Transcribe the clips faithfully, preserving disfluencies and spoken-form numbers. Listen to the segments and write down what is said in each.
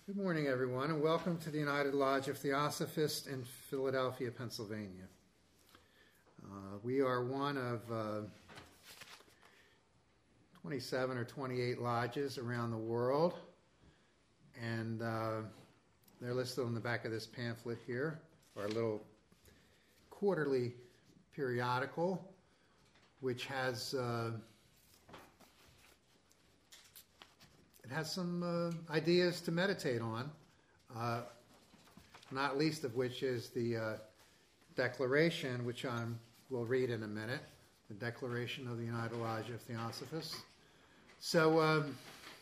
Good morning, everyone, and welcome to the United Lodge of Theosophists in Philadelphia, Pennsylvania. Uh, we are one of uh, twenty-seven or twenty-eight lodges around the world, and uh, they're listed on the back of this pamphlet here, our little quarterly periodical, which has uh, It has some uh, ideas to meditate on, uh, not least of which is the uh, Declaration, which I will read in a minute, the Declaration of the United Lodge of Theosophists. So, um,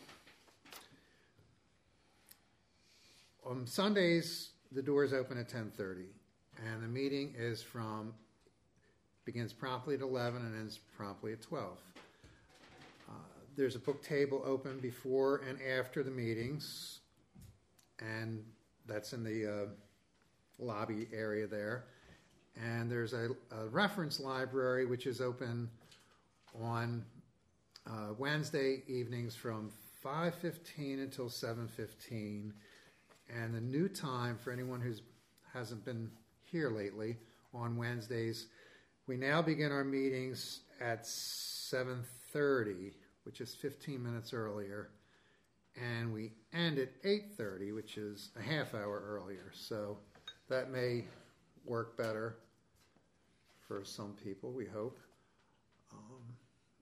on Sundays, the doors open at ten thirty, and the meeting is from, begins promptly at eleven and ends promptly at twelve. There's a book table open before and after the meetings, and that's in the uh, lobby area there. And there's a, a reference library which is open on uh, Wednesday evenings from five fifteen until seven fifteen. And the new time for anyone who hasn't been here lately on Wednesdays, we now begin our meetings at seven thirty. Which is fifteen minutes earlier, and we end at eight thirty, which is a half hour earlier. So that may work better for some people, we hope. Um,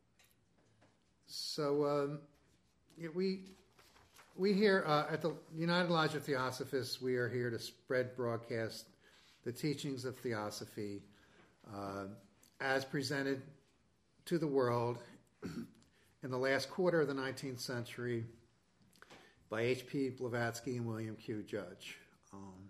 so um, yeah, we we here uh, at the United Lodge of Theosophists, we are here to spread, broadcast the teachings of Theosophy uh, as presented to the world in the last quarter of the nineteenth century by H P Blavatsky and William Q. Judge. Um,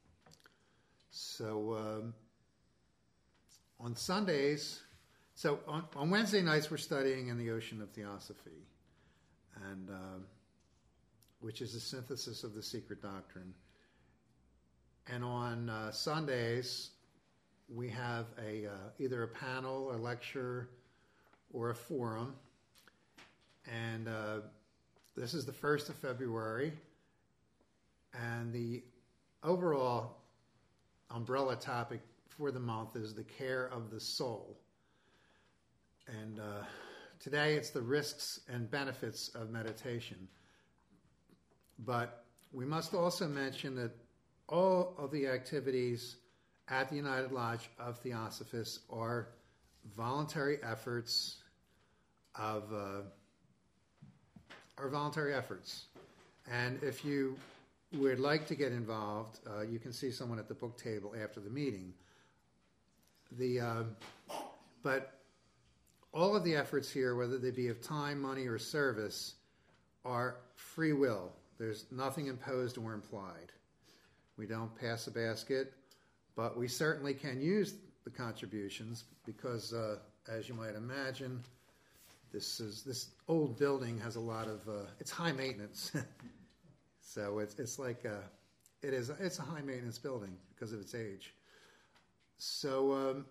so um, on Sundays, so on, on Wednesday nights we're studying in the Ocean of Theosophy, and um, which is a synthesis of the secret doctrine. And on uh, Sundays we have a uh, either a panel, a lecture, or a forum. And uh, this is the first of February, and the overall umbrella topic for the month is the care of the soul. And uh, today it's the risks and benefits of meditation. But we must also mention that all of the activities at the United Lodge of Theosophists are voluntary efforts of... Uh, Are voluntary efforts. And if you would like to get involved, uh, you can see someone at the book table after the meeting. The uh, but all of the efforts here, whether they be of time, money, or service, are free will. There's nothing imposed or implied. We don't pass a basket, but we certainly can use the contributions because, uh, as you might imagine, This is this old building has a lot of uh, it's high maintenance, so it's it's like a, it is it's a high maintenance building because of its age. So um,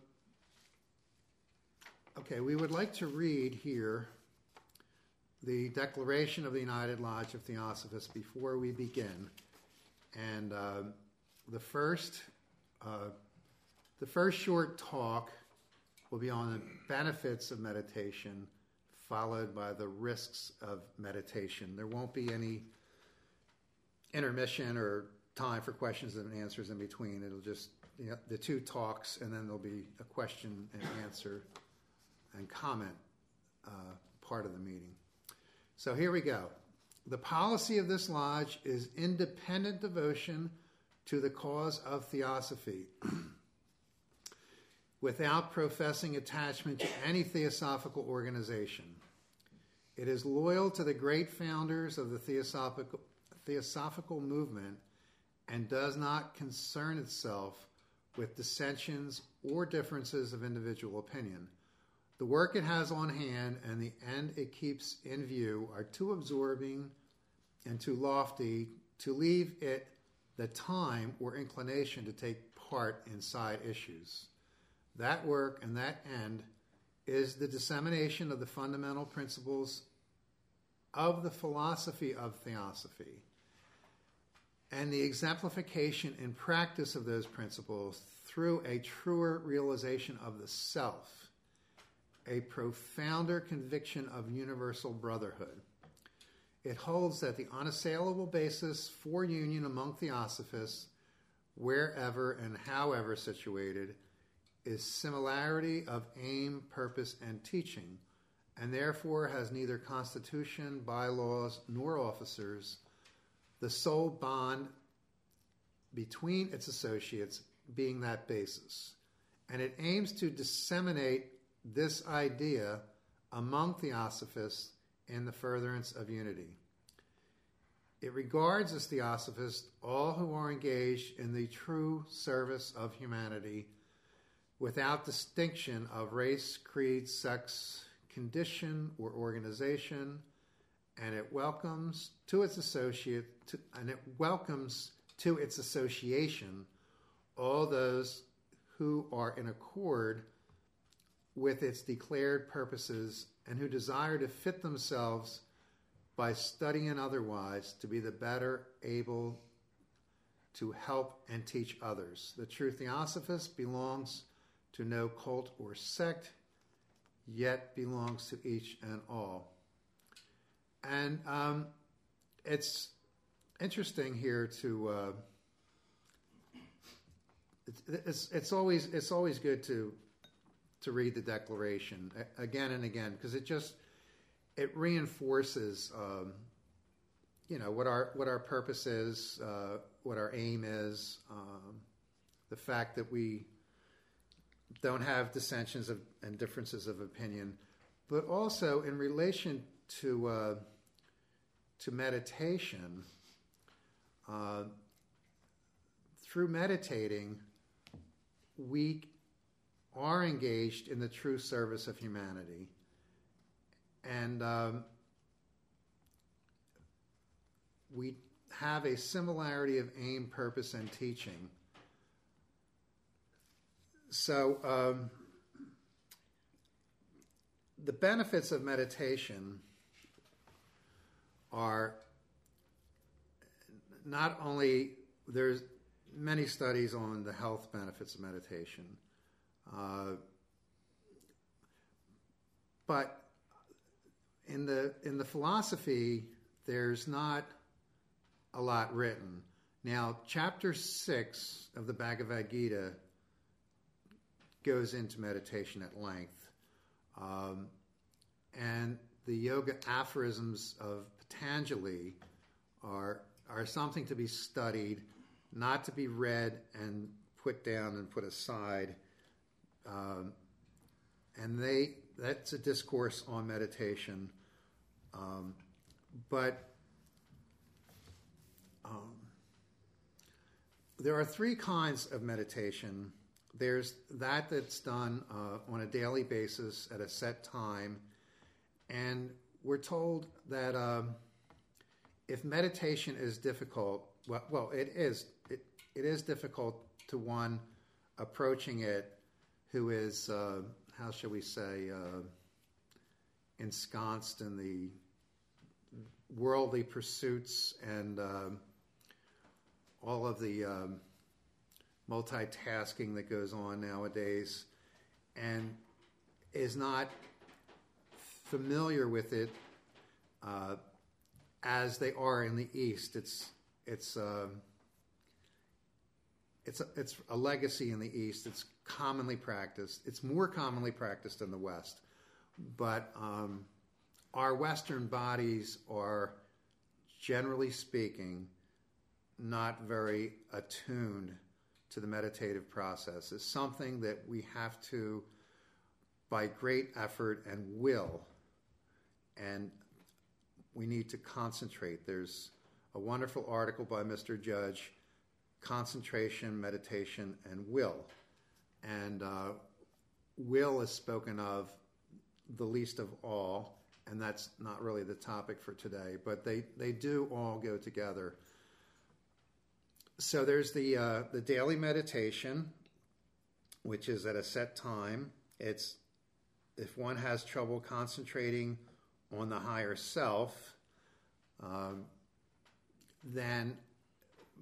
okay, we would like to read here the Declaration of the United Lodge of Theosophists before we begin, and uh, the first uh, the first short talk will be on the benefits of meditation, followed by the risks of meditation. There won't be any intermission or time for questions and answers in between. It'll just, you know, the two talks, and then there'll be a question and answer and comment uh, part of the meeting. So here we go. The policy of this lodge is independent devotion to the cause of Theosophy, without professing attachment to any theosophical organization. It is loyal to the great founders of the theosophical, theosophical movement and does not concern itself with dissensions or differences of individual opinion. The work it has on hand and the end it keeps in view are too absorbing and too lofty to leave it the time or inclination to take part in side issues. That work and that end is the dissemination of the fundamental principles of the philosophy of Theosophy, and the exemplification in practice of those principles through a truer realization of the self, a profounder conviction of universal brotherhood. It holds that the unassailable basis for union among theosophists, wherever and however situated, is similarity of aim, purpose, and teaching, and therefore has neither constitution, bylaws, nor officers, the sole bond between its associates being that basis. And it aims to disseminate this idea among theosophists in the furtherance of unity. It regards as theosophists all who are engaged in the true service of humanity without distinction of race, creed, sex, condition, or organization, and it welcomes to its associate to, and it welcomes to its association all those who are in accord with its declared purposes and who desire to fit themselves by studying and otherwise to be the better able to help and teach others. The true theosophist belongs to no cult or sect, yet belongs to each and all. And um, it's interesting here to uh, it's, it's it's always it's always good to to read the Declaration again and again, because it just it reinforces um, you know what our what our purpose is, uh, what our aim is, um, the fact that we don't have dissensions of, and differences of opinion, but also in relation to uh, to meditation. Uh, through meditating, we are engaged in the true service of humanity, and um, we have a similarity of aim, purpose, and teaching. So um, the benefits of meditation are not only, there's many studies on the health benefits of meditation, uh, but in the in the philosophy, there's not a lot written. Now, chapter six of the Bhagavad Gita goes into meditation at length. Um, and the yoga aphorisms of Patanjali are are something to be studied, not to be read and put down and put aside. Um, and they that's a discourse on meditation. Um, but um, there are three kinds of meditation. There's that that's done uh, on a daily basis at a set time. And we're told that um, if meditation is difficult, well, well it is it, it is difficult to one approaching it who is, uh, how shall we say, uh, ensconced in the worldly pursuits and uh, all of the um, multitasking that goes on nowadays, and is not familiar with it uh, as they are in the East. It's it's uh, it's a, it's a legacy in the East. It's commonly practiced. It's more commonly practiced in the West, but um, our Western bodies are, generally speaking, not very attuned to the meditative process. It's something that we have to, by great effort and will, and we need to concentrate. There's a wonderful article by Mister Judge, Concentration, Meditation, and Will. And uh, will is spoken of the least of all, and that's not really the topic for today, but they, they do all go together. So there's the uh, the daily meditation, which is at a set time. It's if one has trouble concentrating on the higher self, um, then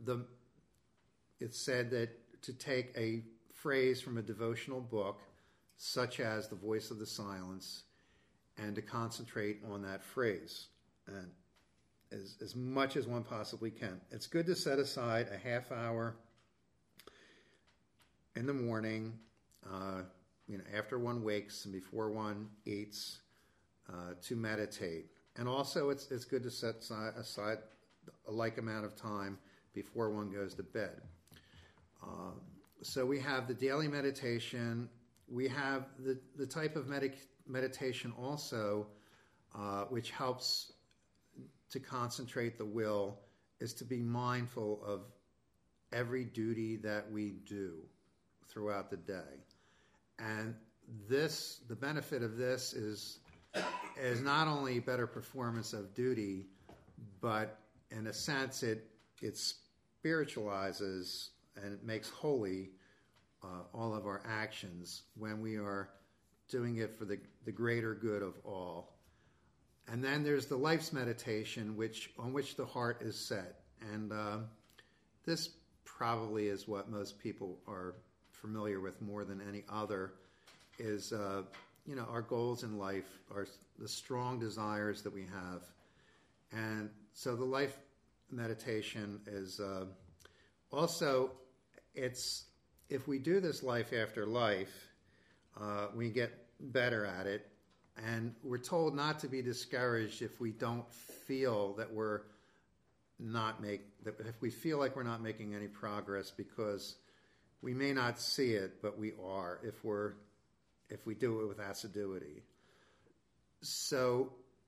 the it's said that to take a phrase from a devotional book, such as The Voice of the Silence, and to concentrate on that phrase, and as, as much as one possibly can. It's good to set aside a half hour in the morning, uh, you know, after one wakes and before one eats, uh, to meditate. And also, it's it's good to set aside a like amount of time before one goes to bed. Um, so we have the daily meditation. We have the, the type of medic- meditation also, uh, which helps to concentrate the will, is to be mindful of every duty that we do throughout the day. And this, the benefit of this is, is not only better performance of duty, but in a sense it it spiritualizes and it makes holy uh, all of our actions when we are doing it for the, the greater good of all. And then there's the life's meditation, which on which the heart is set. And uh, this probably is what most people are familiar with more than any other, is uh, you know, our goals in life, are the strong desires that we have. And so the life meditation is uh, also, it's, if we do this life after life, uh, we get better at it. And we're told not to be discouraged if we don't feel that we're not make, that if we feel like we're not making any progress, because we may not see it, but we are if we're if we do it with assiduity. So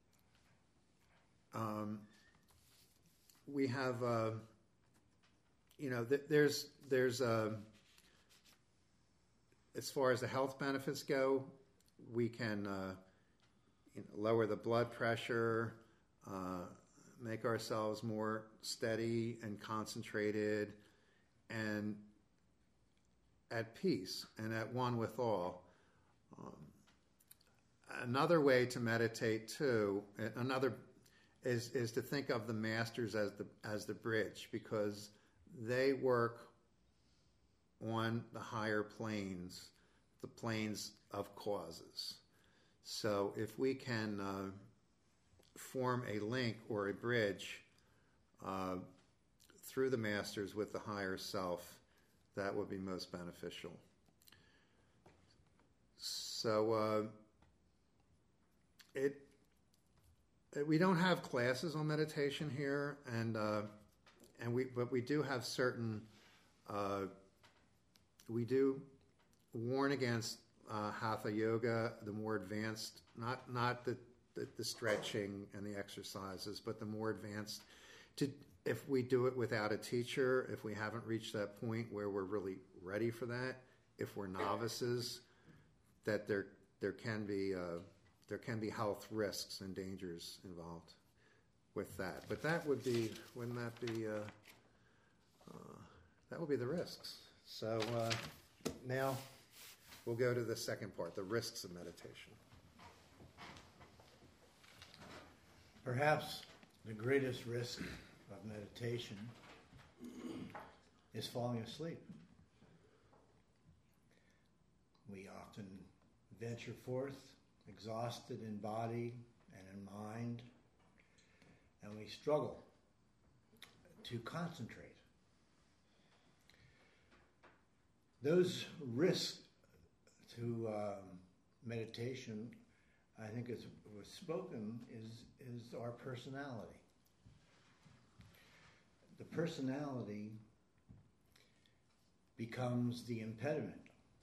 um, we have, uh, you know, th- there's there's uh, as far as the health benefits go, we can uh, you know, lower the blood pressure, uh, make ourselves more steady and concentrated, and at peace and at one with all. Um, another way to meditate too, another is is to think of the masters as the as the bridge, because they work on the higher planes, the planes of causes. So if we can uh, form a link or a bridge uh, through the masters with the higher self, that would be most beneficial. So uh, it, it we don't have classes on meditation here, and uh, and we but we do have certain uh, we do warn against uh, hatha yoga, the more advanced, not not the, the the stretching and the exercises, but the more advanced. To if we do it without a teacher, if we haven't reached that point where we're really ready for that, if we're novices, that there there can be uh, there can be health risks and dangers involved with that. But that would be wouldn't that be uh, uh, that would be the risks. So uh, now we'll go to the second part, the risks of meditation. Perhaps the greatest risk of meditation is falling asleep. We often venture forth exhausted in body and in mind, and we struggle to concentrate. Those risks to um, meditation, I think as was spoken, is, is our personality. The personality becomes the impediment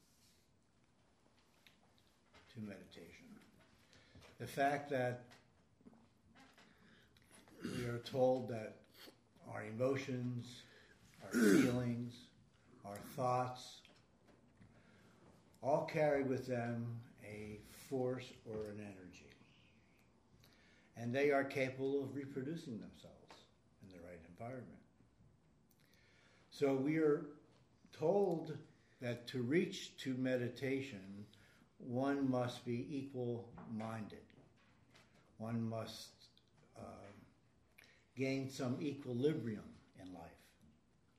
to meditation. The fact that we are told that our emotions, our feelings, our thoughts all carry with them a force or an energy. And they are capable of reproducing themselves in the right environment. So we are told that to reach to meditation, one must be equal-minded. One must uh, gain some equilibrium in life.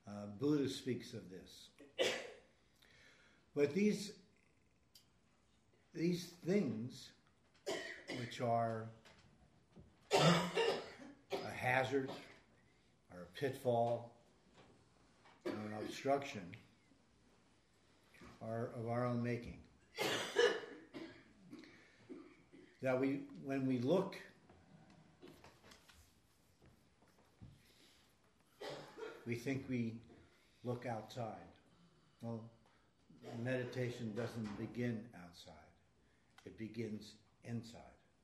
Uh, Buddha speaks of this. But these, these things, which are a hazard, or a pitfall, or an obstruction, are of our own making. That we, when we look, we think we look outside. Well, meditation doesn't begin outside. It begins inside.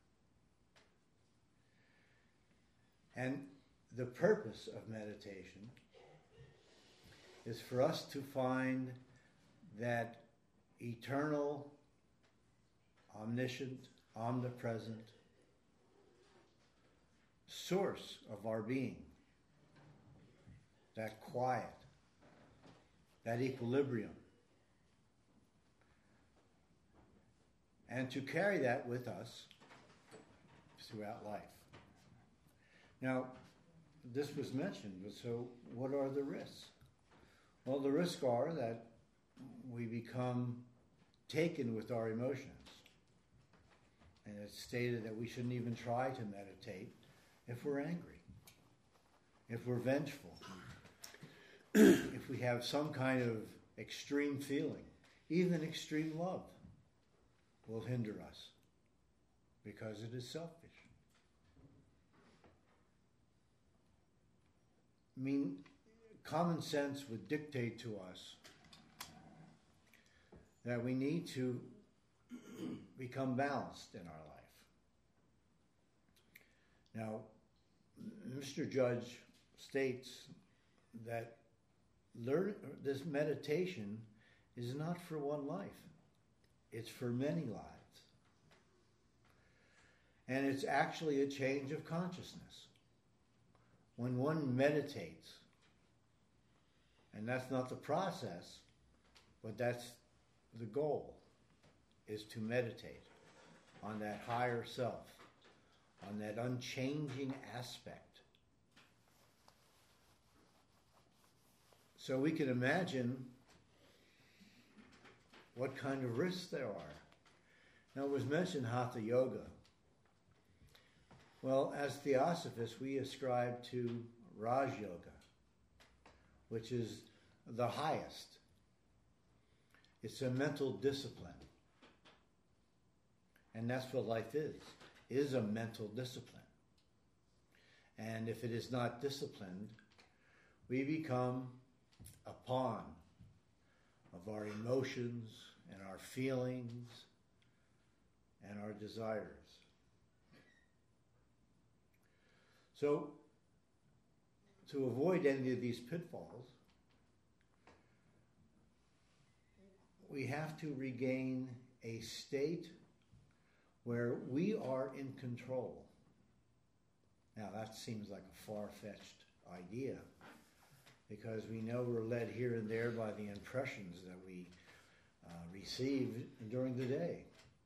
And the purpose of meditation is for us to find that eternal, omniscient, omnipresent source of our being, that quiet, that equilibrium, and to carry that with us throughout life. Now, this was mentioned, but so what are the risks? Well, the risks are that we become taken with our emotions. And it's stated that we shouldn't even try to meditate if we're angry, if we're vengeful, if we have some kind of extreme feeling. Even extreme love will hinder us because it is selfish. I mean, common sense would dictate to us that we need to become balanced in our life. Now, Mister Judge states that learn, this meditation is not for one life. It's for many lives. And it's actually a change of consciousness. When one meditates, and that's not the process, but that's the goal, is to meditate on that higher self, on that unchanging aspect. So we can imagine what kind of risks there are. Now, it was mentioned Hatha Yoga. Well, as Theosophists, we ascribe to Raj Yoga, which is the highest. It's a mental discipline. And that's what life is, is a mental discipline. And if it is not disciplined, we become a pawn of our emotions and our feelings and our desires. So, to avoid any of these pitfalls, we have to regain a state where we are in control. Now, that seems like a far-fetched idea, because we know we're led here and there by the impressions that we uh, receive during the day.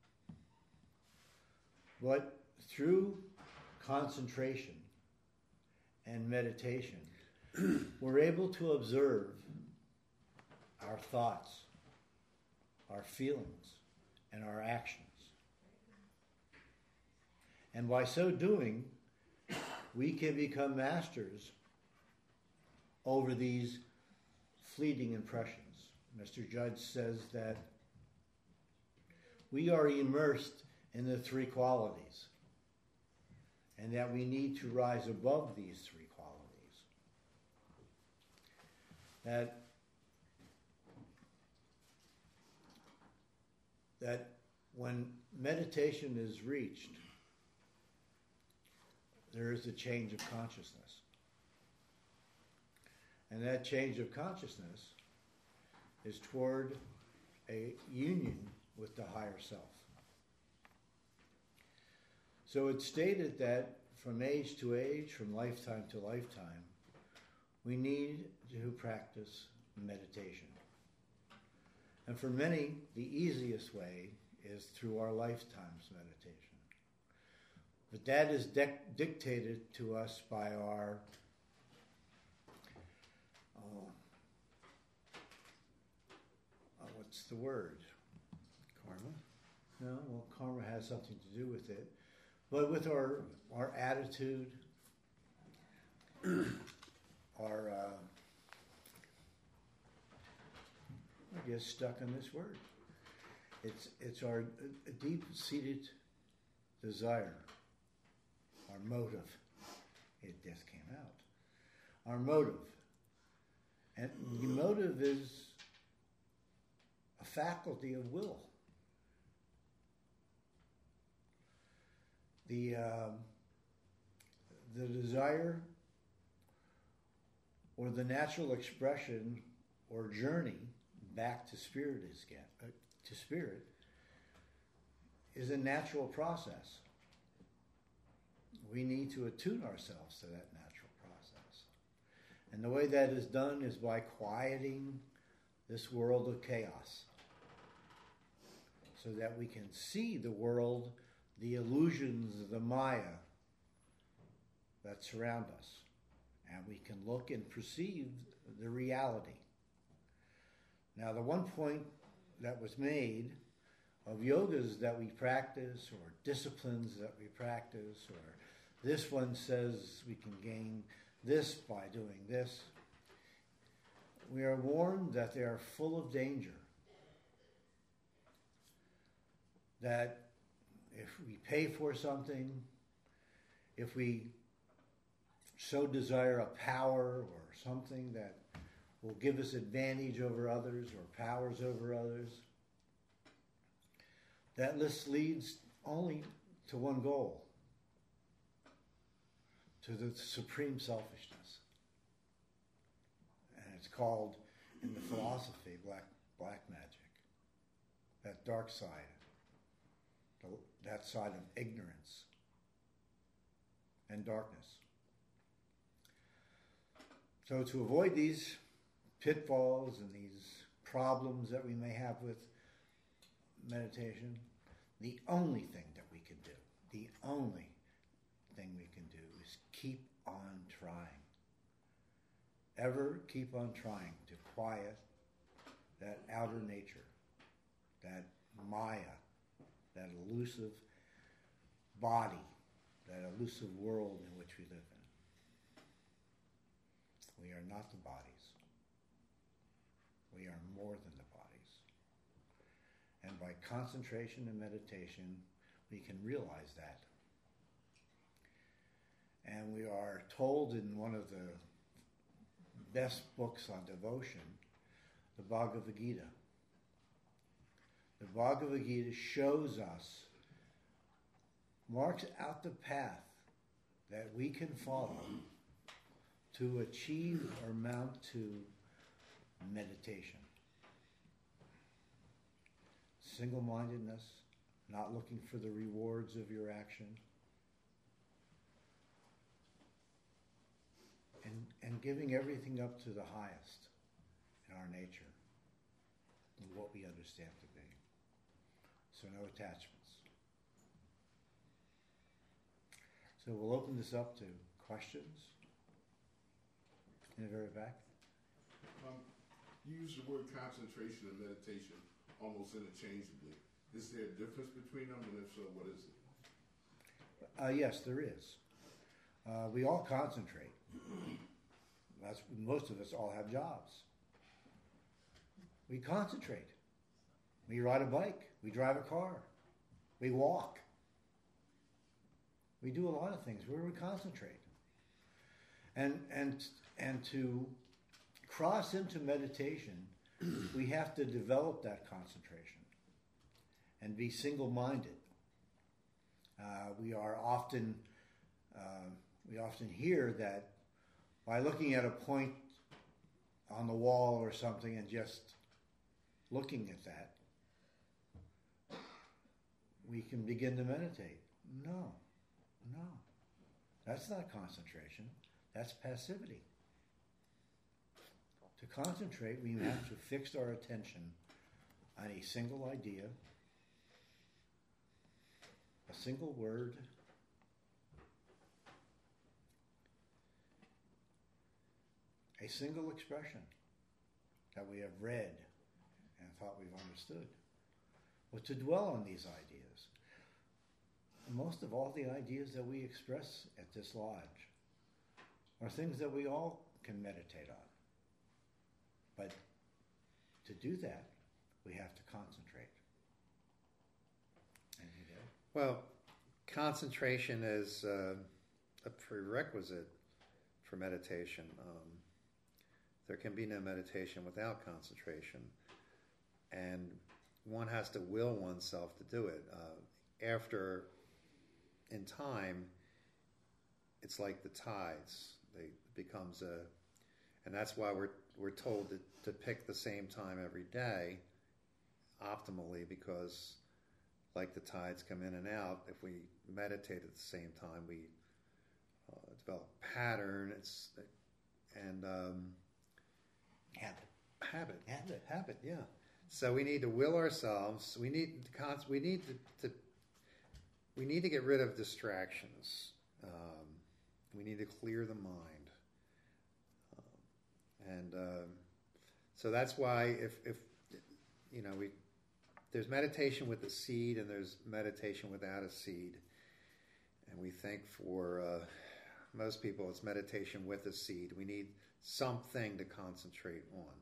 But through concentration and meditation, we're able to observe our thoughts, our feelings, and our actions. And by so doing, we can become masters over these fleeting impressions. Mister Judge says that we are immersed in the three qualities, and that we need to rise above these three qualities. That, that when meditation is reached, there is a change of consciousness. And that change of consciousness is toward a union with the higher self. So it's stated that from age to age, from lifetime to lifetime, we need to practice meditation. And for many, the easiest way is through our lifetime's meditation. But that is de- dictated to us by our oh, the word? Karma. No, well, karma has something to do with it. But with our our attitude, our, uh, I guess, stuck on this word. It's, it's our uh, deep-seated desire, our motive. It just came out. Our motive. And the motive is a faculty of will. The, um, the desire or the natural expression or journey back to spirit is get, uh, to spirit is a natural process. We need to attune ourselves to that natural process. And the way that is done is by quieting this world of chaos so that we can see the world, the illusions, the Maya that surround us. And we can look and perceive the reality. Now, the one point that was made of yogas that we practice or disciplines that we practice, or this one says we can gain this by doing this, we are warned that they are full of danger. That if we pay for something, if we so desire a power or something that will give us advantage over others or powers over others, that list leads only to one goal, to the supreme selfishness. And it's called, in the philosophy, black, black magic, that dark side, the, that side of ignorance and darkness. So to avoid these pitfalls and these problems that we may have with meditation, the only thing that we can do, the only thing we can do is keep on trying. Ever keep on trying to quiet that outer nature, that Maya, that elusive body, that elusive world in which we live in. We are not the bodies. We are more than the bodies. And by concentration and meditation, we can realize that. And we are told in one of the best books on devotion, the Bhagavad Gita. The Bhagavad Gita shows us, marks out the path that we can follow to achieve or mount to meditation. Single-mindedness, not looking for the rewards of your action, and, and giving everything up to the highest in our nature, and what we understand to be. So no attachments. So we'll open this up to questions. In the very back. Um, you use the word concentration and meditation almost interchangeably. Is there a difference between them, and if so, what is it? Uh, yes, there is. Uh, we all concentrate. That's, most of us all have jobs. We concentrate. We ride a bike. We drive a car. We walk. We do a lot of things where we concentrate. And and and to cross into meditation, we have to develop that concentration and be single-minded. Uh, we are often uh, we often hear that by looking at a point on the wall or something and just looking at that, we can begin to meditate. No, no, that's not concentration. That's passivity. To concentrate, we have to fix our attention on a single idea, a single word, a single expression that we have read and thought we've understood was to dwell on these ideas. And most of all, the ideas that we express at this lodge are things that we all can meditate on. But to do that, we have to concentrate. Anything to add? Well, concentration is uh, a prerequisite for meditation. Um, there can be no meditation without concentration. And one has to will oneself to do it. Uh, after, in time, it's like the tides. They, it becomes a, and that's why we're we're told to, to pick the same time every day, optimally, because like the tides come in and out, if we meditate at the same time, we uh, develop pattern. It's and um, Habit. habit, Habit. habit. Yeah. So we need to will ourselves. We need to con- we need to, to we need to get rid of distractions. Um, we need to clear the mind, um, and um, so that's why if if you know we there's meditation with a seed and there's meditation without a seed, and we think for uh, most people it's meditation with a seed. We need something to concentrate on.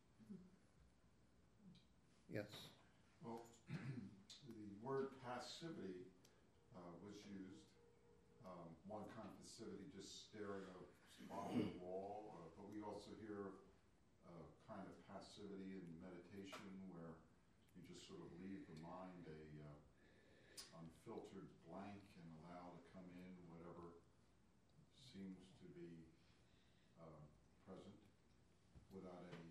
Yes. Well, the word passivity uh, was used. Um, one kind of passivity, just staring at a spot on the wall, uh, but we also hear a kind of passivity in meditation where you just sort of leave the mind a uh, unfiltered blank and allow to come in whatever seems to be uh, present without any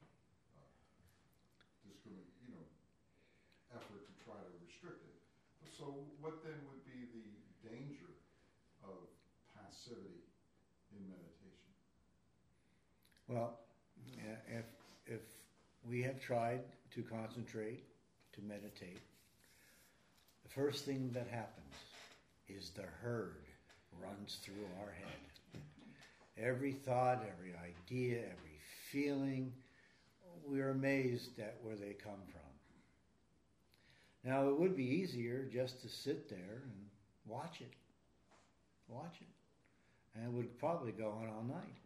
discrimin you know, effort to try to restrict it. So what then would be the danger of passivity in meditation? Well, yeah, if if we have tried to concentrate, to meditate, the first thing that happens is the herd runs through our head. Every thought, every idea, every feeling, we're amazed at where they come from. Now, it would be easier just to sit there and watch it. Watch it. And it would probably go on all night.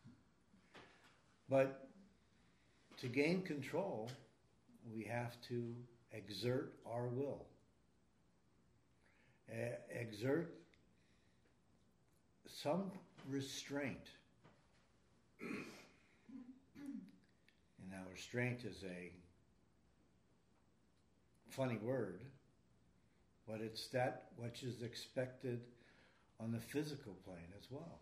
But to gain control, we have to exert our will. Uh, exert some restraint. And now restraint is a funny word, but it's that which is expected on the physical plane as well.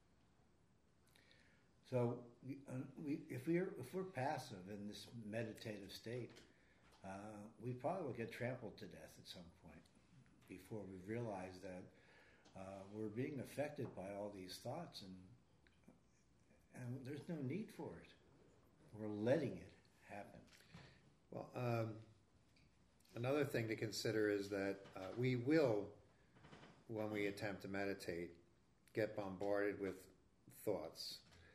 So we, uh, we, if we're if we're passive in this meditative state, uh, we probably will get trampled to death at some point before we realize that uh, we're being affected by all these thoughts, and and there's no need for it. We're letting it happen. Well, um, another thing to consider is that uh, we will, when we attempt to meditate, get bombarded with thoughts.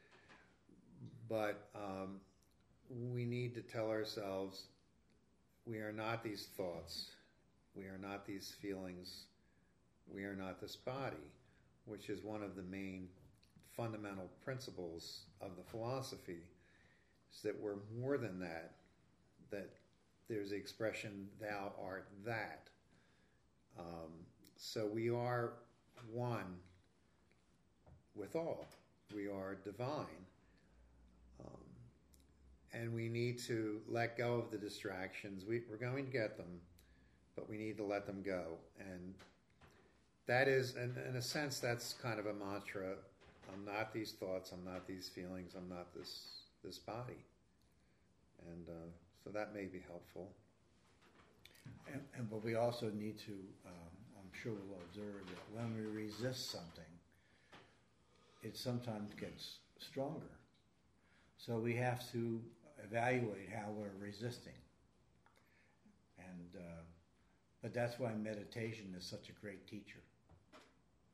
But um, we need to tell ourselves we are not these thoughts. We are not these feelings. We are not this body, which is one of the main fundamental principles of the philosophy, is that we're more than that, that there's the expression, thou art that. Um, so we are one with all. We are divine. Um, and we need to let go of the distractions. We, we're going to get them, but we need to let them go. And that is, in, in a sense, that's kind of a mantra. I'm not these thoughts, I'm not these feelings, I'm not this this body. And uh, so that may be helpful. And, and but we also need to, um, I'm sure we'll observe that when we resist something, it sometimes gets stronger. So we have to evaluate how we're resisting. And uh, but that's why meditation is such a great teacher.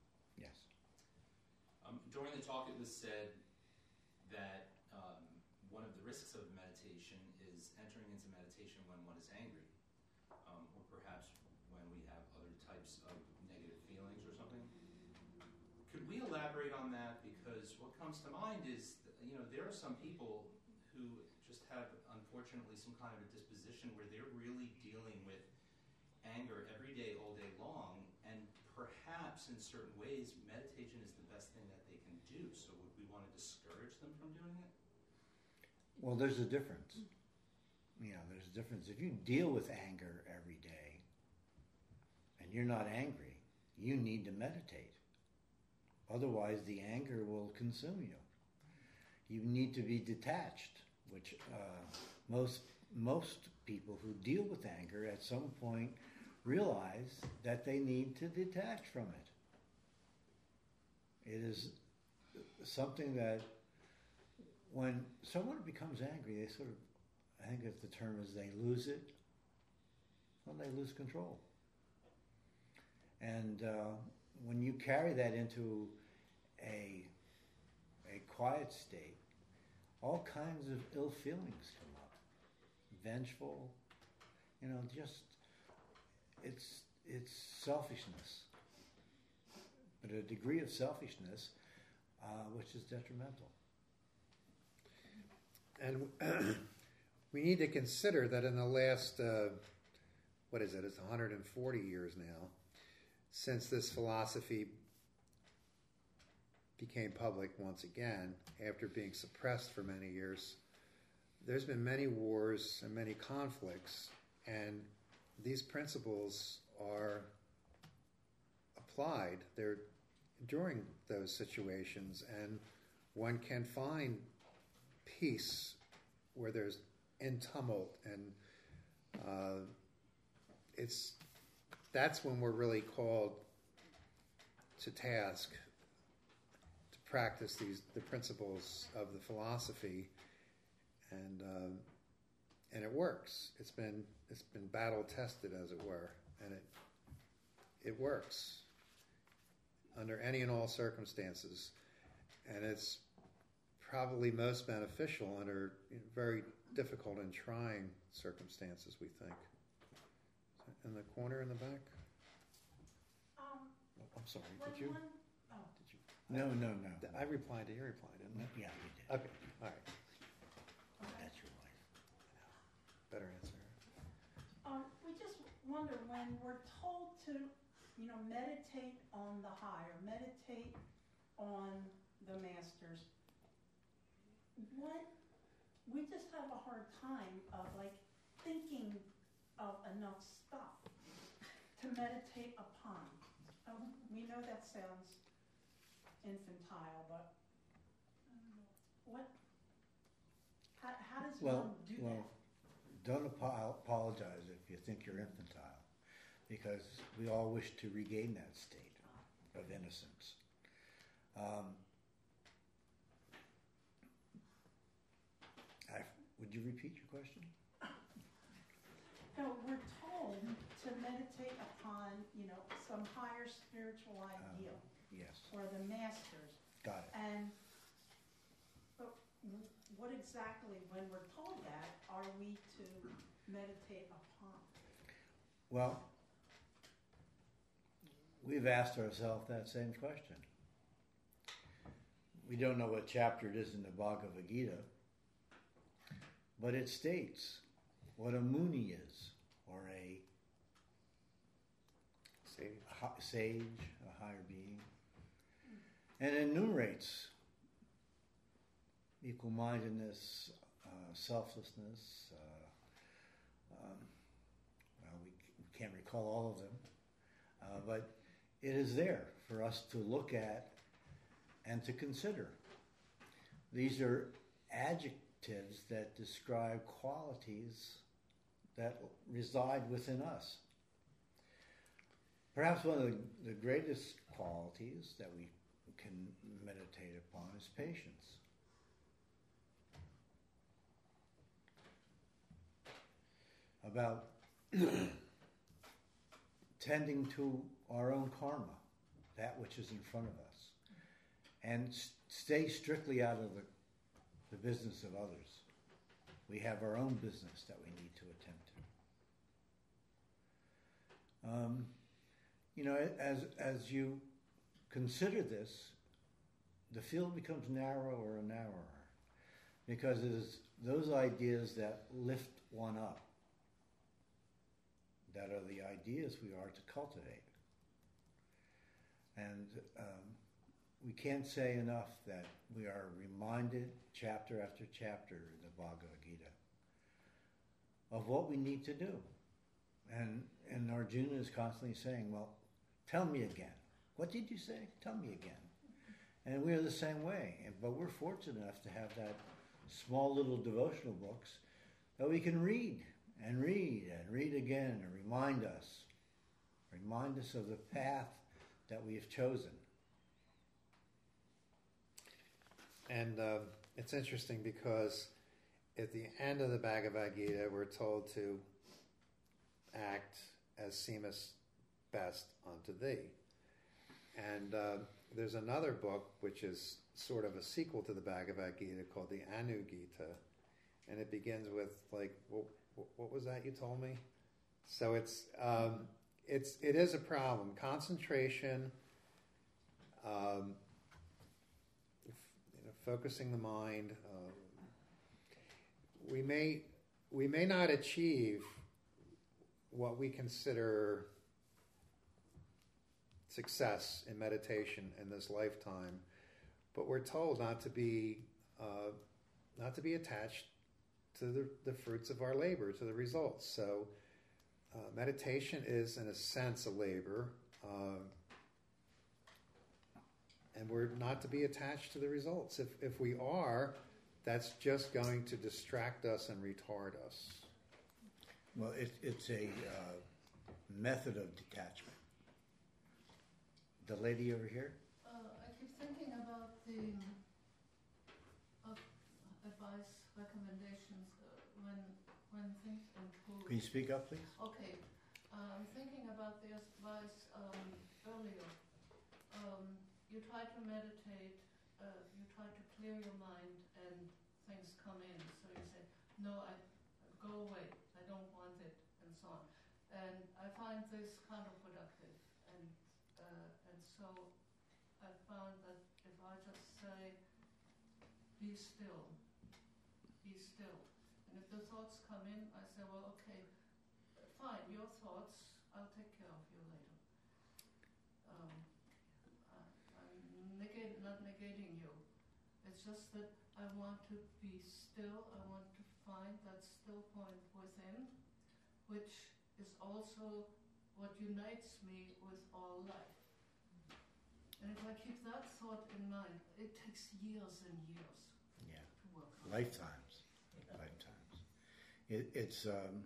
Yes. Um, during the talk, it was said that um, one one of the risks of meditation is entering into meditation when one is angry, um, or perhaps when we have other types of negative feelings or something. Could we elaborate on that? Because what comes to mind is, you know, there are some people who just have, unfortunately, some kind of a disposition where they're really dealing with anger every day, all day long, and perhaps in certain ways, meditation is the best thing that they can do. So would we want to discourage them from doing it? Well, there's a difference. You know, there's a difference. If you deal with anger every day and you're not angry, you need to meditate. Otherwise, the anger will consume you. You need to be detached, which uh, most most people who deal with anger at some point realize that they need to detach from it. It is something that when someone becomes angry, they sort of, I think if the term is they lose it, well, they lose control. And uh, when you carry that into a, a quiet state, all kinds of ill feelings come up. Vengeful, you know, just, it's, it's selfishness. But a degree of selfishness uh, which is detrimental. And we need to consider that in the last, uh, what is it, it's one hundred forty years now, since this philosophy became public once again, after being suppressed for many years, there's been many wars and many conflicts, and these principles are applied there during those situations, and one can find peace where there's in tumult, and uh, it's that's when we're really called to task to practice these the principles of the philosophy, and uh, and it works. It's been it's been battle tested, as it were, and it it works under any and all circumstances, and it's probably most beneficial under very difficult and trying circumstances, we think. In the corner in the back? Um, I'm sorry, when did you? one, oh, Did you? No, no, no. I replied to your reply, didn't I? Yeah, you did. Okay, all right. okay. That's your wife. Better answer. Um, we just wonder when we're told to, you know, meditate on the higher, meditate on the masters. What, we just have a hard time of like thinking of enough stuff to meditate upon. Um, we know that sounds infantile, but what, how, how does Well, one do well, that? don't apo- apologize if you think you're infantile, because we all wish to regain that state of innocence. Um, I, would you repeat your question? No, we're told to meditate upon, you know, some higher spiritual ideal, Yes, or the masters. got it. And, but w- what exactly, when we're told that, are we to meditate upon? Well, we've asked ourselves that same question. We don't know what chapter it is in the Bhagavad Gita, but it states what a Muni is, or a Sage. hi- sage, a higher being, and enumerates equal-mindedness, uh, selflessness. Uh, um, well, we, c- we can't recall all of them, uh, but it is there for us to look at and to consider. These are adjectives that describe qualities that reside within us. Perhaps one of the, the greatest qualities that we can meditate upon is patience. About tending to our own karma, that which is in front of us, and s- stay strictly out of the, the business of others. We have our own business that we need to attend to. Um, you know, as as you consider this, the field becomes narrower and narrower because it is those ideas that lift one up that are the ideas we are to cultivate. And um, we can't say enough that we are reminded chapter after chapter in the Bhagavad Gita of what we need to do. And, and Arjuna is constantly saying, well, tell me again. What did you say? Tell me again. And we're the same way. But we're fortunate enough to have that small little devotional books that we can read and read and read again and remind us, remind us of the path that we have chosen. And uh, it's interesting because at the end of the Bhagavad Gita, we're told to act as seemeth best unto thee. And uh, there's another book which is sort of a sequel to the Bhagavad Gita called the Anu Gita, and it begins with like, what, what was that you told me? So it's um, it's it is a problem. Concentration, um, you know, focusing the mind. Uh, we may we may not achieve what we consider success in meditation in this lifetime, but we're told not to be uh, not to be attached to the, the fruits of our labor, to the results. So uh, meditation is, in a sense, a labor, uh, and we're not to be attached to the results. If if we are, that's just going to distract us and retard us. Well, it, it's a uh, method of detachment. The lady over here? Uh, I keep thinking about the uh, advice, recommendations uh, when when things improve. Can you speak up, please? Okay, uh, I'm thinking about the advice um, earlier. Um, you try to meditate, uh, you try to clear your mind, and things come in. So you say, "No, I go away. I don't want it," and so on. And I find this counterproductive. And uh, and so I found that if I just say, "Be still, be still," and if the thoughts come in, I say, "Well, okay, fine, your thoughts. I'll take care of you later." Um, I, I'm negate, not negating you. It's just that I want to be still. I want to find that still point within, which is also what unites me with all life. And if I keep that thought in mind, it takes years and years Yeah. to work on. Lifetimes. Lifetimes. It, it's, um,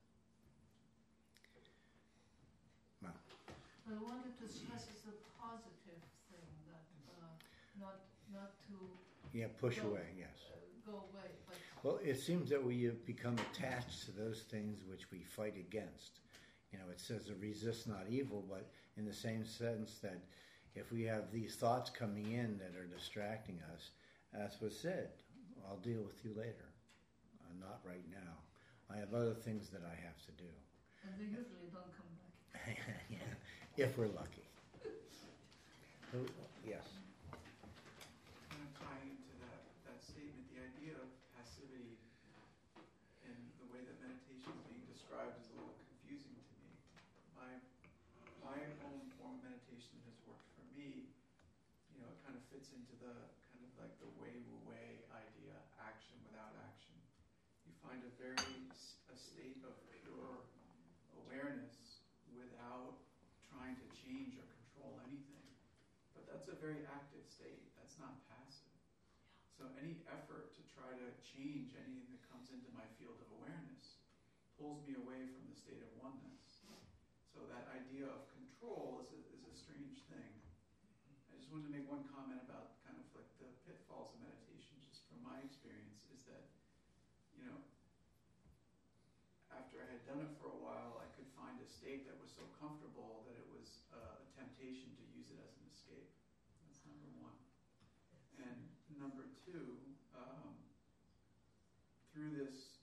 well, But I wanted to stress it's a positive thing, that uh, not not to yeah, push Go. away, yes. uh, go away, but Well, it seems that we have become attached to those things which we fight against. You know, it says to resist not evil, but in the same sense that if we have these thoughts coming in that are distracting us, as was said, I'll deal with you later. Uh, not right now. I have other things that I have to do. and they usually don't come back. Yeah, if we're lucky. Who- Yes. Kind of tying into that, that statement, the idea of passivity and the way that meditation is being described is a little confusing to me. My, my own form of meditation has worked for me. You know, it kind of fits into the kind of like the way wu wei idea, action without action. You find a very, s- a state of pure awareness without trying to change or control anything. But that's a very active state. That's not passive. So any effort to try to change anything that comes into my field of awareness pulls me away from the state of oneness. So that idea of control is a, is a strange thing. I just wanted to make one comment about kind of like the pitfalls of meditation, just from my experience, is that, you know, after I had done it for a while, I could find a state that was so comfortable that it was uh, a temptation to use it as an escape. That's number one. And number two, um, through this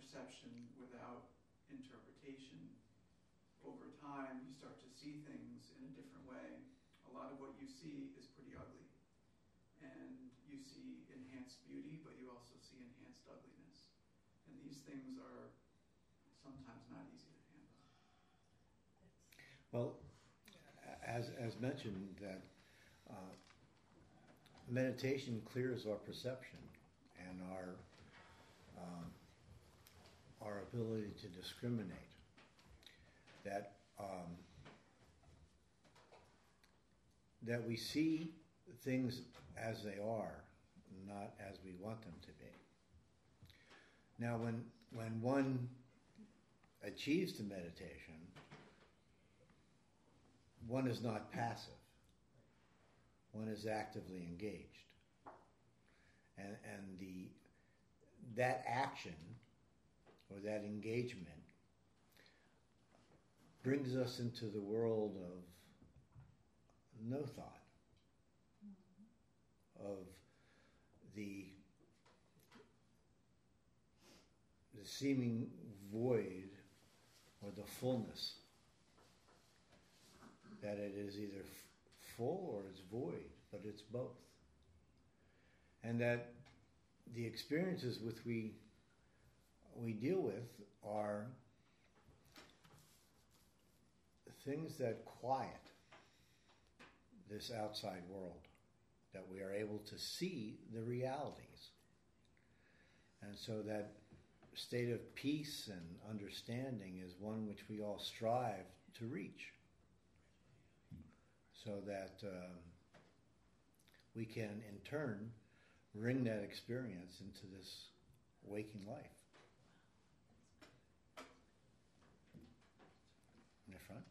perception without interpretation, over time you start to see things in a different way. A lot of what you see is pretty ugly. And you see enhanced beauty, but you also see enhanced ugliness. And these things are sometimes not easy to handle. Well, as, as mentioned, that uh, meditation clears our perception and our um, our ability to discriminate. That um, that we see things as they are, not as we want them to be. Now, when when one achieves the meditation, one is not passive. One is actively engaged. And and the that action or that engagement brings us into the world of no thought, of the the seeming void or the fullness, that it is either f- full or it's void, but it's both. And that the experiences with we we deal with are things that quiet this outside world, that we are able to see the realities. And so that state of peace and understanding is one which we all strive to reach, so that um, we can in turn bring that experience into this waking life. In the front?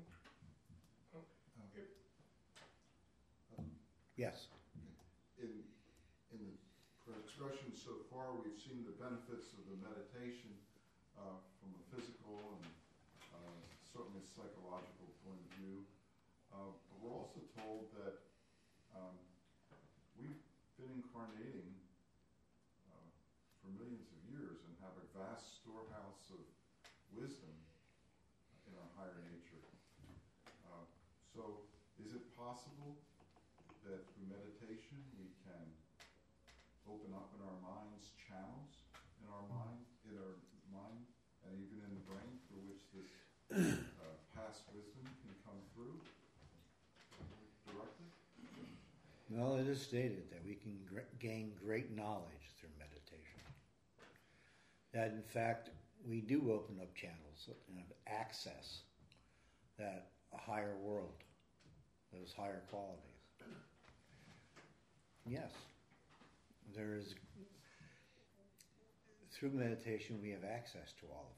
Yes. In, in the expression so far, we've seen the benefits of the meditation uh, from a physical and uh, certainly psychological point of view. Uh, but we're also told that um, we've been incarnating uh, for millions of years and have a vast storehouse of wisdom in our higher nature. Uh, so is it possible that through meditation we can open up in our minds channels in our mind, in our mind, and even in the brain through which this uh, past wisdom can come through directly? Well, it is stated that we can gr- gain great knowledge through meditation. That in fact we do open up channels and access that higher world, those higher qualities. Yes, there is, through meditation we have access to all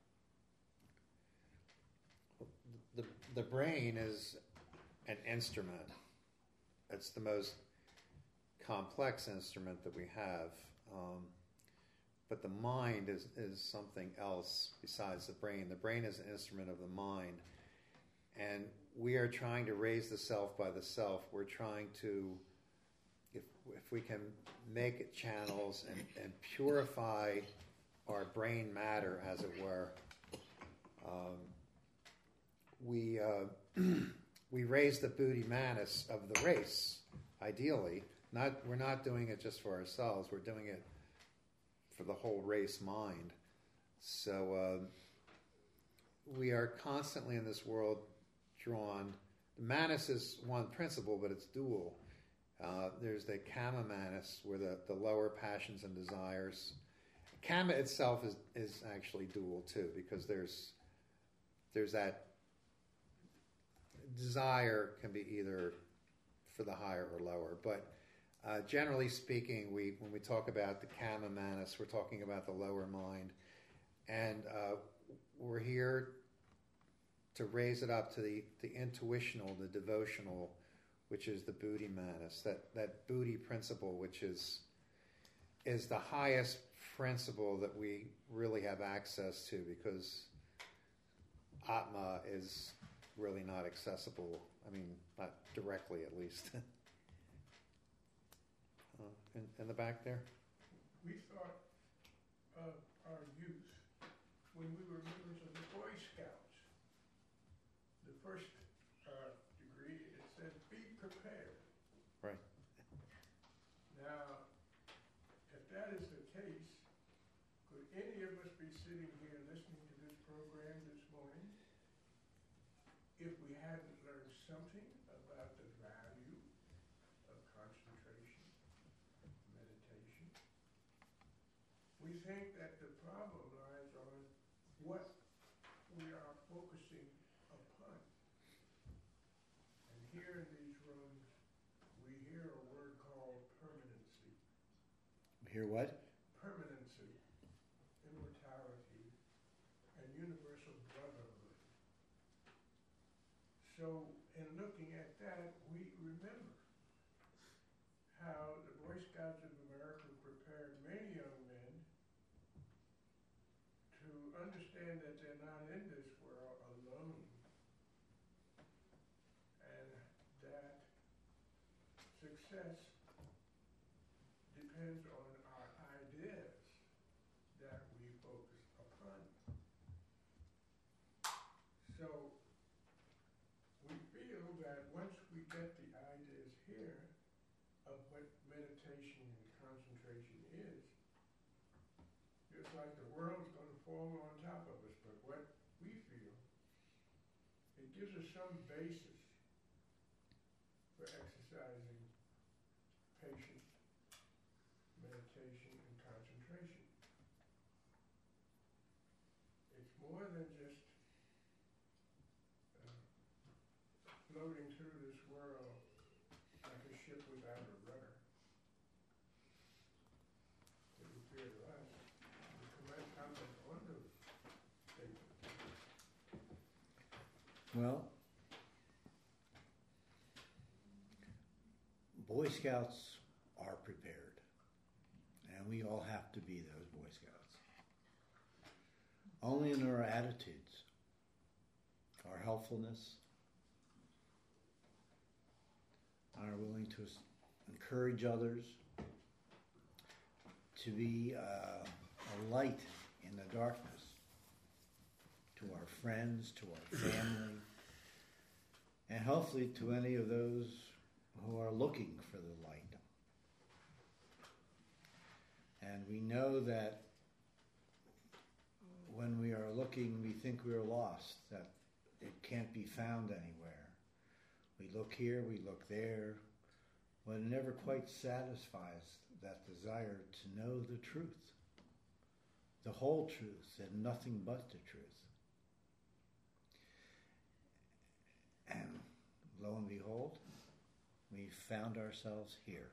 of that. The, the brain is an instrument. It's the most complex instrument that we have. Um, but the mind is, is something else besides the brain. The brain is an instrument of the mind. And we are trying to raise the self by the self. We're trying to, if if we can make it channels and, and purify our brain matter, as it were, um, we uh, we raise the Buddhi Manas of the race. Ideally, not we're not doing it just for ourselves. We're doing it for the whole race mind. So uh, we are constantly in this world drawn. The Manas is one principle, but it's dual. Uh, there's the Kama Manas, where the, the lower passions and desires. Kama itself is, is actually dual too, because there's there's that desire can be either for the higher or lower. But uh, generally speaking, we when we talk about the Kama Manas, we're talking about the lower mind, and uh, we're here to raise it up to the, the intuitional, the devotional, which is the Buddhi Manas, that, that Buddhi principle, which is is the highest principle that we really have access to, because Atma is really not accessible. I mean, not directly, at least. uh, in, in the back there? We thought uh, our youth when we were members of the Boy Scouts. The first uh, degree, it said, be prepared. Right. Now, if that is the case, could any of us be sitting here listening to this program this morning if we hadn't learned something about the value of concentration, meditation? We think that the problem lies on what we are focusing upon. And here in these rooms, we hear a word called permanency. Hear what? Permanency, immortality, and universal brotherhood. So, in looking at that, we remember how the Boy Scouts of America prepared many young men to understand that they're not in this world alone, and that success depends on our ideas that we focus upon. So we feel that once we get the ideas here of what meditation and concentration is, it's like the world's going to fall on top of us. But what we feel, it gives us some basis for exercising patience, meditation, and concentration. It's more than just uh, floating through this world like a ship without a rudder. It would appear to us. We comment comment on those statements. Well, Boy Scouts are prepared, and we all have to be those Boy Scouts. Only in our attitudes, our helpfulness, our willing to s- encourage others, to be uh, a light in the darkness, to our friends, to our family, and hopefully to any of those who are looking for the light. And we know that when we are looking, we think we are lost, that it can't be found anywhere. We look here, we look there, but it never quite satisfies that desire to know the truth, the whole truth, and nothing but the truth. And lo and behold, we found ourselves here.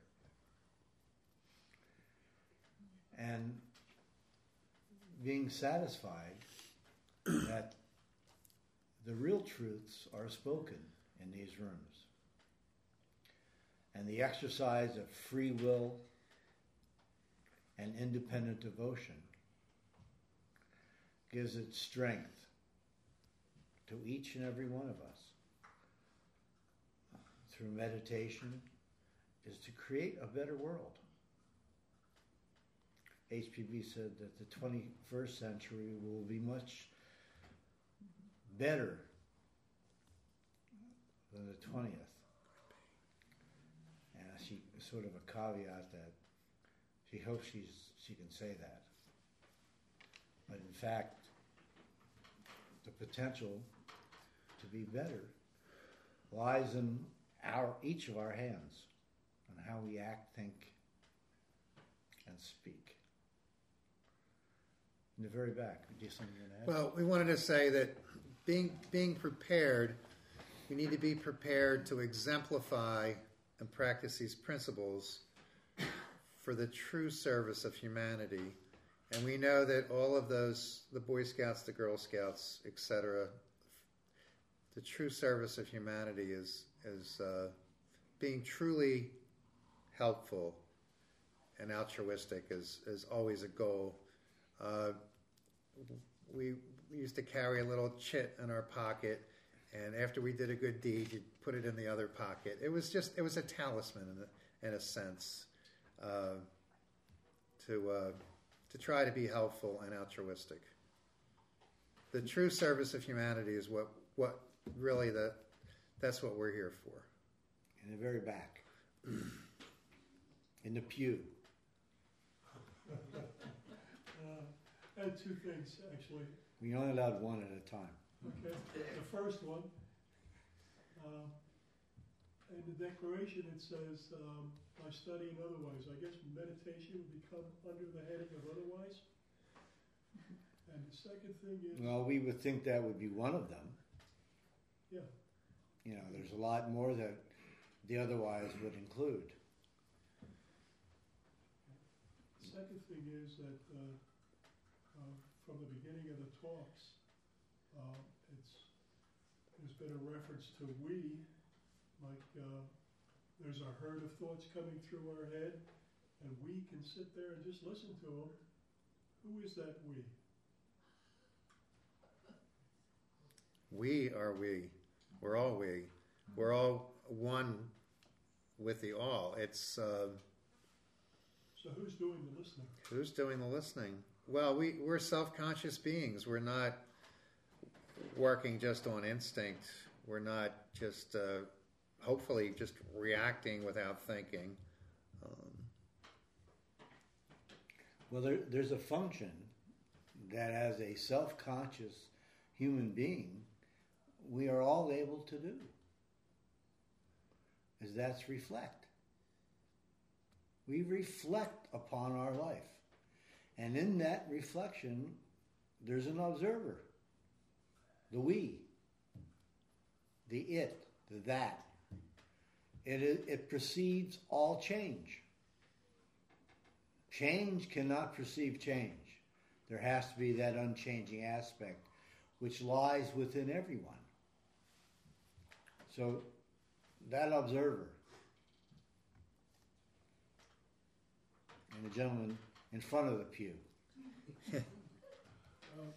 And being satisfied that the real truths are spoken in these rooms. And the exercise of free will and independent devotion gives it strength to each and every one of us. Through meditation, is to create a better world. H P B said that the twenty-first century will be much better than the twentieth. And she sort of a caveat that she hopes she's she can say that. But in fact, the potential to be better lies in our each of our hands on how we act, think, and speak. In the very back, do you have something you want to add? Well, we wanted to say that being being prepared, we need to be prepared to exemplify and practice these principles for the true service of humanity. And we know that all of those, the Boy Scouts, the Girl Scouts, et cetera, the true service of humanity is is uh, being truly helpful and altruistic is, is always a goal. Uh, we, we used to carry a little chit in our pocket, and after we did a good deed, you'd put it in the other pocket. It was just, it was a talisman in a, in a sense, uh, to uh, to try to be helpful and altruistic. The true service of humanity is what, what really the, that's what we're here for. In the very back. In the pew. Uh, I had two things, actually. We only allowed one at a time. Okay. The first one, uh, in the Declaration it says, um, by studying otherwise. I guess meditation would become under the heading of otherwise. And the second thing is... Well, we would think that would be one of them. Yeah. You know, there's a lot more that the otherwise would include. The second thing is that uh, uh, from the beginning of the talks, uh, it's there's been a reference to we, like uh, there's a herd of thoughts coming through our head, and we can sit there and just listen to them. Who is that we? We are we. We're all we. We're all one with the all. It's uh, so who's doing the listening? Who's doing the listening? Well, we, we're self-conscious beings. We're not working just on instinct. We're not just, uh, hopefully, just reacting without thinking. Um, well, there, there's a function that as a self-conscious human being, we are all able to do. Is that's reflect. We reflect upon our life. And in that reflection, there's an observer. The we. The it. The that. It, it, it precedes all change. Change cannot perceive change. There has to be that unchanging aspect which lies within everyone. So, that observer, and the gentleman in front of the pew. uh,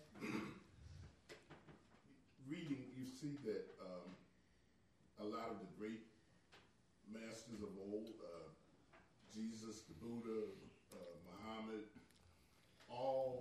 reading, you see that um, a lot of the great masters of old, uh, Jesus, the Buddha, uh, Muhammad, all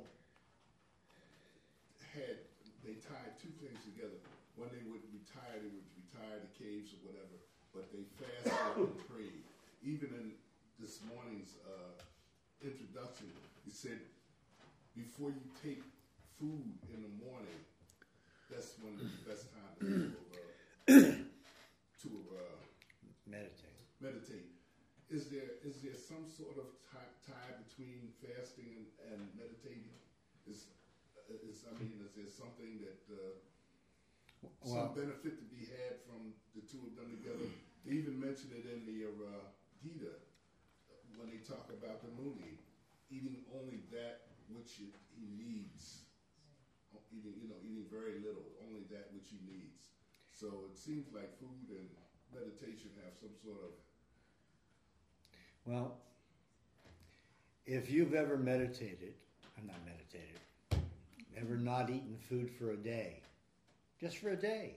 had, they tied two things together. When they would retire, they would retire to caves or whatever, but they fasted and prayed. Even in this morning's uh, introduction, he said, before you take food in the morning, that's when the best time to, uh, to uh, meditate. Meditate. Is there is there some sort of tie, tie between fasting and, and meditating? Is is I mean, is there something that uh, well, some benefit to be had from the two of them together? They even mention it in the uh, Gita when they talk about the Muni, eating only that which it, he needs, eating you know eating very little, only that which he needs. So it seems like food and meditation have some sort of. Well, if you've ever meditated, I'm not meditated, ever not eaten food for a day, just for a day,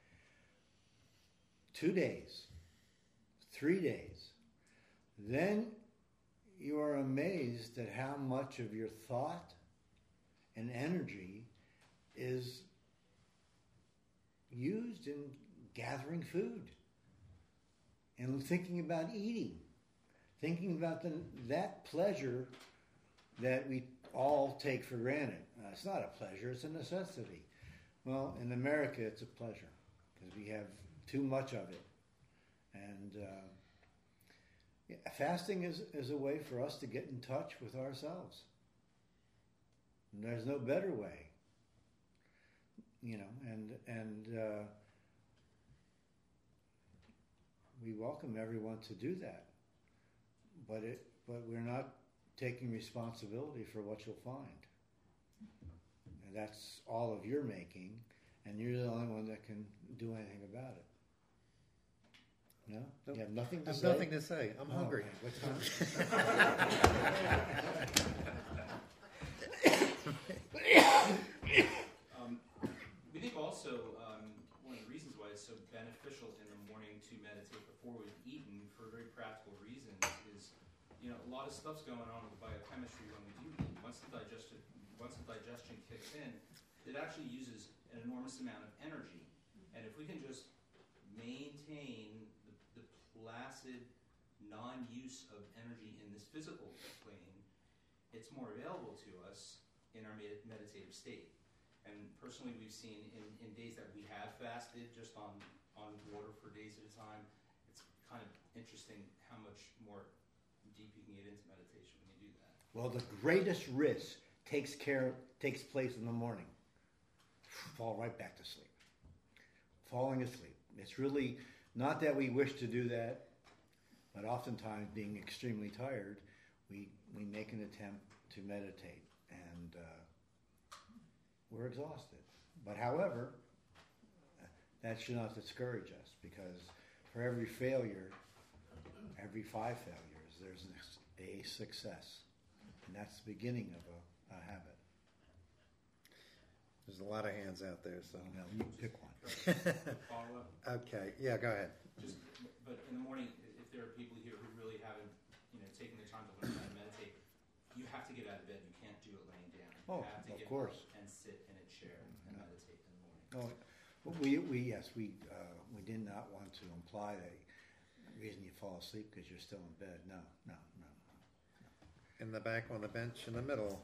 two days, three days, then you are amazed at how much of your thought and energy is used in gathering food and thinking about eating, thinking about the, that pleasure that we all take for granted. Uh, it's not a pleasure, it's a necessity. Well, in America, it's a pleasure because we have too much of it. And uh, yeah, fasting is, is a way for us to get in touch with ourselves. And there's no better way. You know, and and uh, we welcome everyone to do that, but it but we're not taking responsibility for what you'll find. And that's all of your making, and you're the only one that can do anything about it. No, Nope. You have nothing to I have say. nothing to say. I'm Oh, hungry. okay. What time? Um, we think also um, one of the reasons why it's so beneficial in the morning to meditate before we've eaten, for very practical reasons, is you know, a lot of stuff's going on with biochemistry when we do eat. Once the digestion, once the digestion kicks in, it actually uses an enormous amount of energy. And if we can just maintain the, the placid non-use of energy in this physical plane, it's more available to us in our med- meditative state. And personally, we've seen in, in days that we have fasted just on, on water for days at a time, it's kind of interesting how much more deep you can get into meditation when you do that. Well, the greatest risk takes care takes place in the morning. Fall right back to sleep. Falling asleep. It's really not that we wish to do that, but oftentimes, being extremely tired, we we make an attempt to meditate, and uh, we're exhausted. But however, that should not discourage us, because for every failure, every five failures, there's a success, and that's the beginning of a, a habit. There's a lot of hands out there, so. Now, you pick one. Follow up. Okay, yeah, go ahead. Just, but in the morning, if there are people here who really haven't, you know, taken the time to learn how to meditate, you have to get out of bed. You can't do it laying down. You Oh, have to of get course. up and sit in a chair and Yeah. meditate in the morning. Oh, well, we we yes we uh, we did not want to imply that the reason you fall asleep because you're still in bed. No, no, no, no. In the back on the bench in the middle.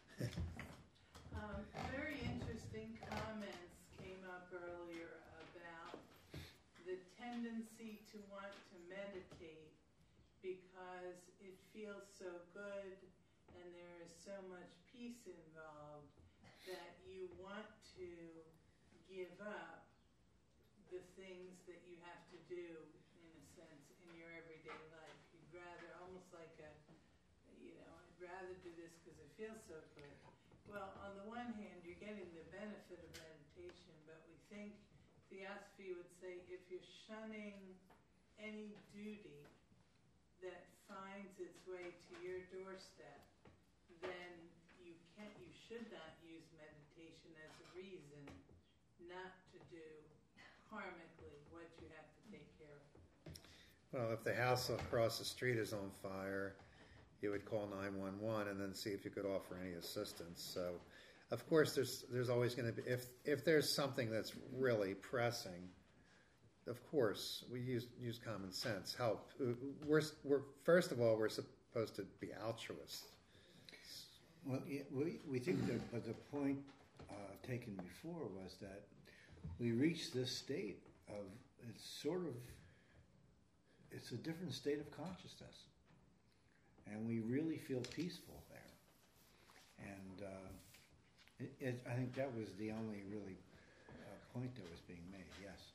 Um, very interesting comments came up earlier about the tendency to want to meditate because it feels so good and there is so much peace involved that you want to give up the things that you have to do, in a sense, in your everyday life. You'd rather, almost like a, you know, I'd rather do this because it feels so good. Well, on the one hand, you're getting the benefit of meditation, but we think Theosophy would say if you're shunning any duty that finds its way to your doorstep, then you can't, you should not use meditation as a reason not to do karmically what you have to take care of. Well, if the house across the street is on fire, you would call nine one one and then see if you could offer any assistance. So, of course, there's there's always going to be, if if there's something that's really pressing, of course, we use use common sense. Help. We're we're first of all, we're supposed to be altruists. Well, yeah, we we think that, but the point uh, taken before was that we reach this state of it's sort of it's a different state of consciousness. And we really feel peaceful there. And uh, it, it, I think that was the only really uh, point that was being made, yes.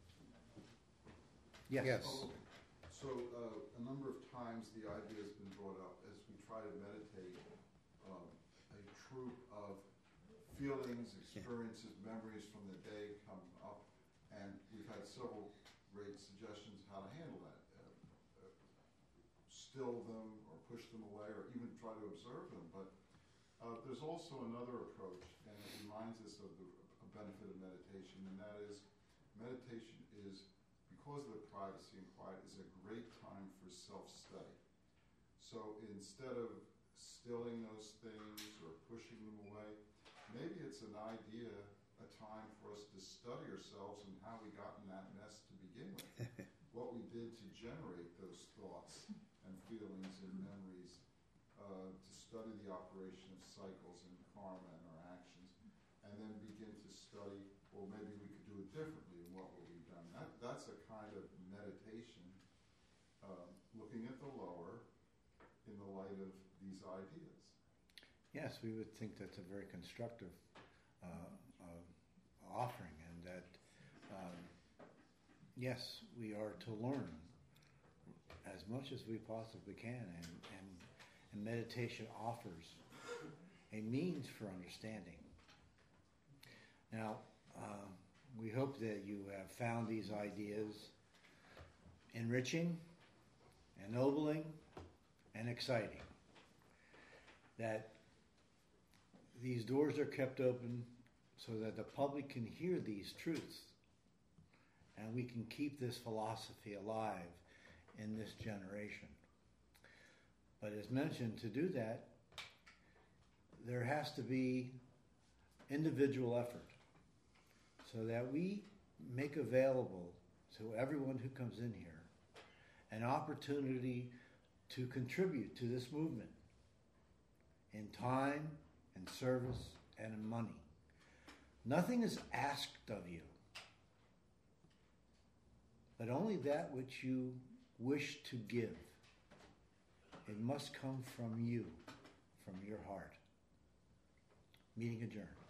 Yes. Yes. Oh, so uh, a number of times the idea has been brought up as we try to meditate, um, a troop of feelings, experiences, memories from the day come up, and we've had several great suggestions how to handle that. Uh, uh, still them, push them away, or even try to observe them. But uh, there's also another approach, and it reminds us of the a benefit of meditation, and that is meditation is, because of the privacy and quiet, is a great time for self-study. So instead of stilling those things or pushing them away, maybe it's an idea, a time for us to study ourselves and how we got in that mess to begin with, what we did to generate those thoughts and feelings and memories, uh, to study the operation of cycles and karma and our actions, and then begin to study, well, maybe we could do it differently, and what would we done? That, that's a kind of meditation, uh, looking at the lower in the light of these ideas. Yes, we would think that's a very constructive uh, uh, offering, and that, um, yes, we are to learn as much as we possibly can, and, and, and meditation offers a means for understanding. Now, uh, we hope that you have found these ideas enriching, ennobling, and exciting. That these doors are kept open so that the public can hear these truths, and we can keep this philosophy alive in this generation. But as mentioned, to do that, there has to be individual effort so that we make available to everyone who comes in here an opportunity to contribute to this movement in time, in service, and in money. Nothing is asked of you, but only that which you wish to give. It must come from you, from your heart. Meeting adjourned.